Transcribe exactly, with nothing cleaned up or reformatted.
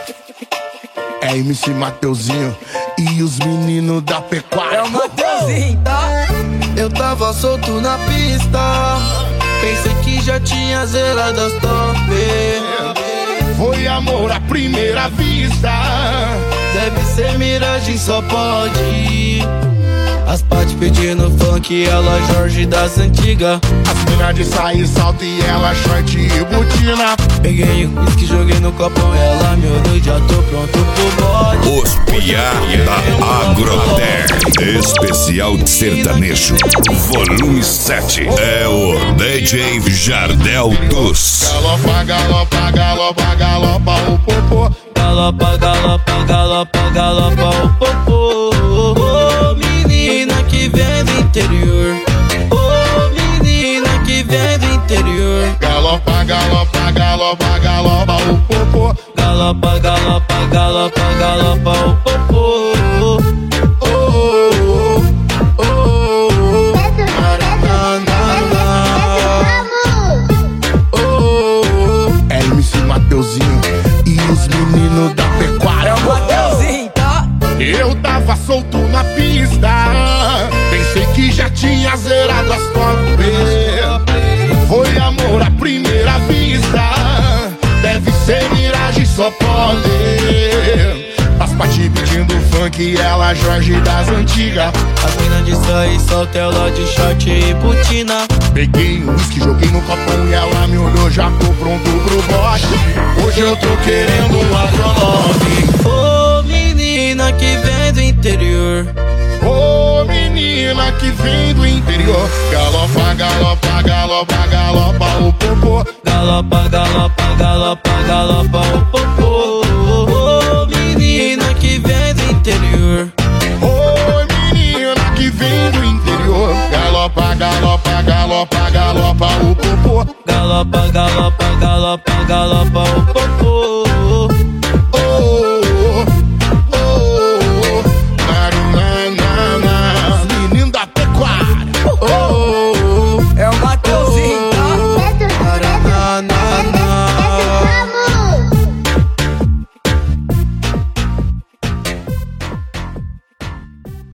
É M C Mateuzinho e os meninos da pecuária. É o Mateuzinho, tá? Eu tava solto na pista, pensei que já tinha zerado as top. Foi amor à primeira vista, deve ser miragem, só pode. As Paty pedindo funk, ela Jorge das antigas. As mina de sair salto e ela short e botina. Peguei o whisky, joguei no copão, ela me olhou, já tô pronto pro bode. Os piá da Agroter, especial de sertanejo, volume sete. É o D J Jardel dos. Galopa, galopa, galopa, galopa o popô. Galopa, galopa, galopa, galopa o popô. Oh, menina que vem do interior. Oh, menina que vem do interior. Galopa, galopa, galopa, galopa o popô. Galopa, galopa, galopa, galopa o popô. Oh, oh, oh, oh. É M C Mateuzinho e os meninos da pecuária. É o Mateuzinho, tá? Eu tava solto na pista, pensei que já tinha zerado as top. Foi amor à primeira vista, deve ser miragem, só pode. As Paty pedindo funk, ela Jorge das antigas. As mina de sair solta, ela de short e botina. Peguei um whisky, joguei no copão e ela me olhou, já tô pronto pro bote. Hoje eu tô querendo um agronome. Ô menina que vem do interior. Ô menina que vem do interior. Galopa, galopa, galopa, galopa o popô. Galopa, galopa, galopa, galopa o popô. Ô menina que vem do interior. Ô menina que vem do interior. Galopa, galopa, galopa, galopa o popô. Galopa, galopa, galopa, galopa o popô.